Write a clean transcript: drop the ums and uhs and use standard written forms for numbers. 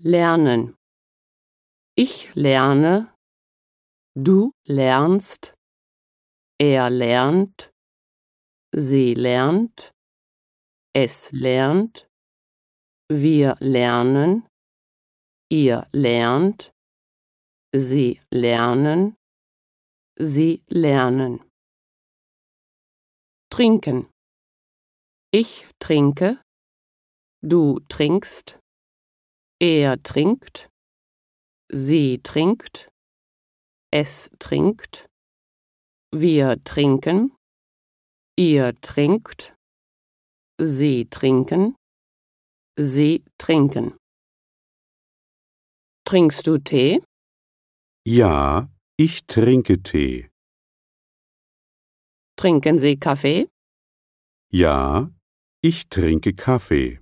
Lernen. Ich lerne, du lernst, er lernt, sie lernt, es lernt, wir lernen, ihr lernt, sie lernen, sie lernen. Trinken. Ich trinke, du trinkst, er trinkt, sie trinkt, es trinkt, wir trinken, ihr trinkt, sie trinken, sie trinken. Trinkst du Tee? Ja, ich trinke Tee. Trinken Sie Kaffee? Ja, ich trinke Kaffee.